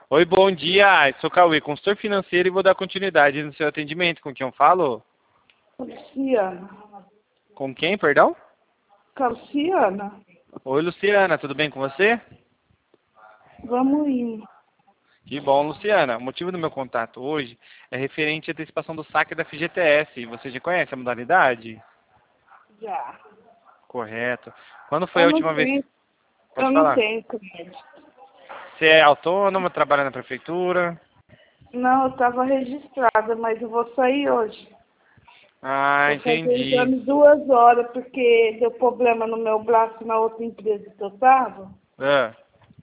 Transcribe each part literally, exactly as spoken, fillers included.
Oi, bom dia. Sou Cauê, consultor financeiro e vou dar continuidade no seu atendimento. Com quem eu falo? Luciana. Com quem, perdão? Com a Luciana. Oi, Luciana, tudo bem com você? Vamos indo. Que bom, Luciana. O motivo do meu contato hoje é referente à antecipação do saque da F G T S. Você já conhece a modalidade? Já. Correto. Quando foi a Eu não última vez? tenho, eu Pode não falar. tenho crédito. Você é autônoma, trabalha na prefeitura? Não, eu estava registrada, mas eu vou sair hoje. Ah, Vou fazer entendi. exame duas horas, porque deu problema no meu braço na outra empresa que eu estava. Ah,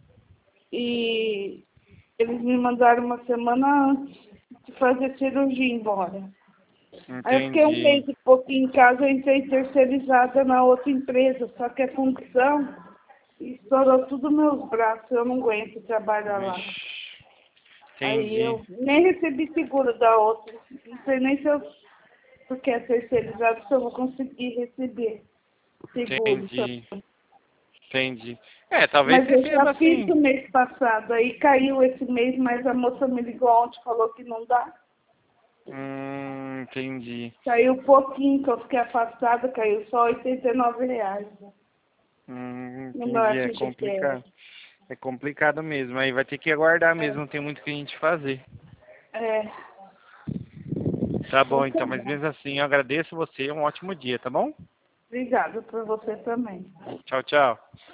E eles me mandaram uma semana antes de fazer cirurgia embora. Aí eu fiquei um entendi. mês e pouquinho em casa, eu entrei terceirizada na outra empresa, só que a função estourou tudo meus braços, eu não aguento trabalhar lá. Vixe, Aí entendi. eu nem recebi seguro da outra. Não sei nem se eu, porque é terceirizado, se eu vou conseguir receber seguro. Entendi. Entendi. É, talvez Mas eu receba já fiz assim. o mês passado, aí caiu esse mês, mas a moça me ligou ontem, falou que não dá. Hum, entendi. Caiu pouquinho, que eu fiquei afastada, caiu só oitenta e nove reais Hum, no meu entendi. É F G T S. complicado. É complicado mesmo. Aí vai ter que aguardar mesmo, não tem muito o que a gente fazer. É, Tá então bom, tá então. Mas bom. mesmo assim, eu agradeço você. Um ótimo dia, tá bom? Obrigada por você também. Tchau, tchau.